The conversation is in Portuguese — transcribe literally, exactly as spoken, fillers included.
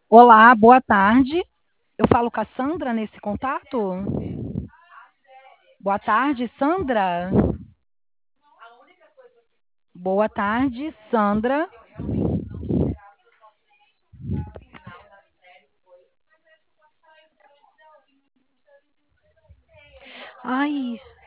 Olá, boa tarde. Eu falo com a Sandra nesse contato? Boa tarde, Sandra. Boa tarde, Sandra. Ai,